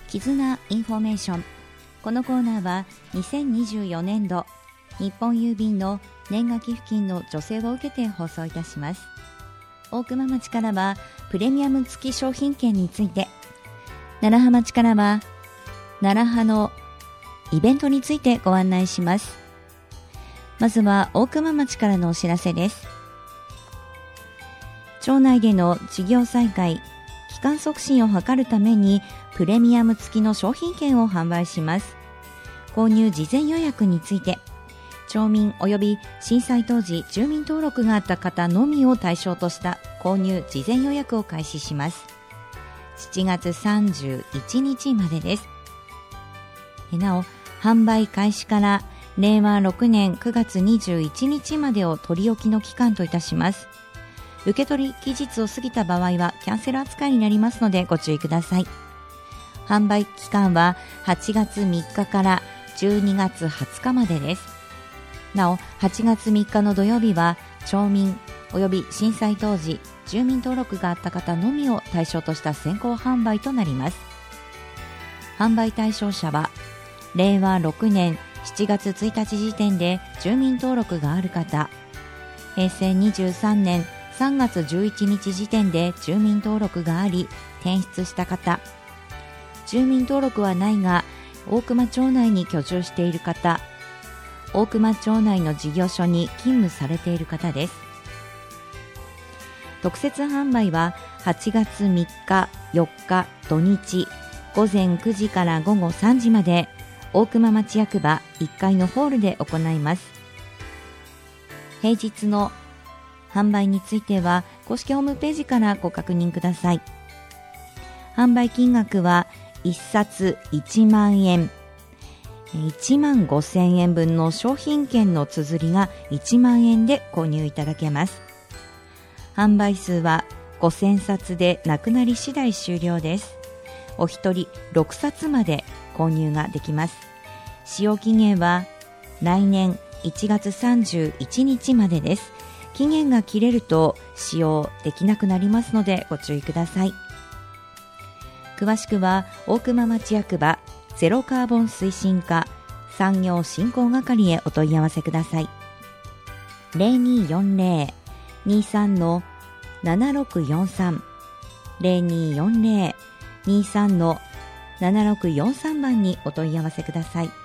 絆インフォメーション。このコーナーは2024年度日本郵便の年賀寄付金の助成を受けて放送いたします。大熊町からはプレミアム付き商品券について、楢葉町からは楢葉のイベントについてご案内します。まずは大熊町からのお知らせです。町内での事業再開、帰還促進を図るためにプレミアム付きの商品券を販売します。購入事前予約について、町民及び震災当時住民登録があった方のみを対象とした購入事前予約を開始します。7月31日までです。なお、販売開始から令和6年9月21日までを取り置きの期間といたします。受け取り期日を過ぎた場合はキャンセル扱いになりますのでご注意ください。販売期間は8月3日から12月20日までです。なお、8月3日の土曜日は町民及び震災当時住民登録があった方のみを対象とした先行販売となります。販売対象者は令和6年7月1日時点で住民登録がある方、平成23年3月11日時点で住民登録があり転出した方、住民登録はないが大熊町内に居住している方、大熊町内の事業所に勤務されている方です。特設販売は8月3日4日土日午前9時から午後3時まで大熊町役場1階のホールで行います。平日の販売については公式ホームページからご確認ください。販売金額は1冊1万円、1万5000円分の商品券の綴りが1万円で購入いただけます。販売数は5000冊でなくなり次第終了です。お一人6冊まで購入ができます。使用期限は来年1月31日までです。期限が切れると使用できなくなりますのでご注意ください。詳しくは大熊町役場ゼロカーボン推進課産業振興係へお問い合わせください。 0240-23-7643 0240-23-7643 番にお問い合わせください。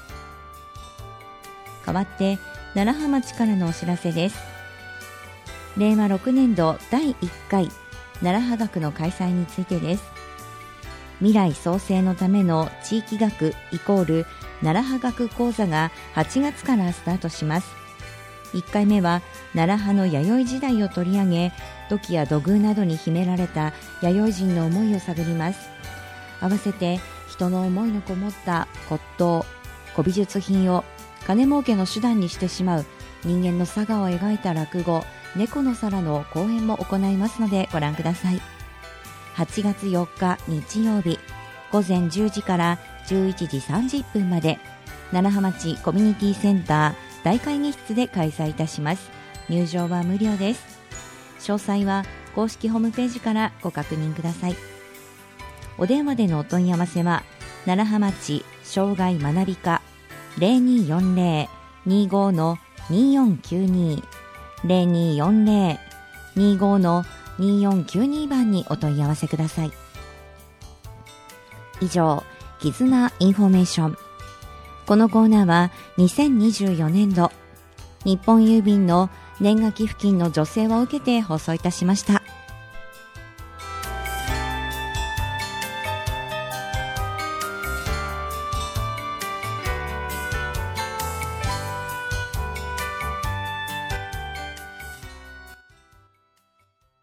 代わって楢葉町からのお知らせです。令和6年度第1回楢葉学の開催についてです。未来創生のための地域学=楢葉学講座が8月からスタートします。1回目は楢葉の弥生時代を取り上げ、土器や土偶などに秘められた弥生人の思いを探ります。合わせて人の思いのこもった骨董、古美術品を金儲けの手段にしてしまう人間の性を描いた落語猫の皿の講演も行いますのでご覧ください。8月4日日曜日午前10時から11時30分まで楢葉町コミュニティセンター大会議室で開催いたします。入場は無料です。詳細は公式ホームページからご確認ください。お電話でのお問い合わせは楢葉町障害学び課 0240-25-2492 0240-25-2492 番にお問い合わせください。以上、絆インフォメーション。このコーナーは2024年度日本郵便の年賀寄付金の助成を受けて放送いたしました。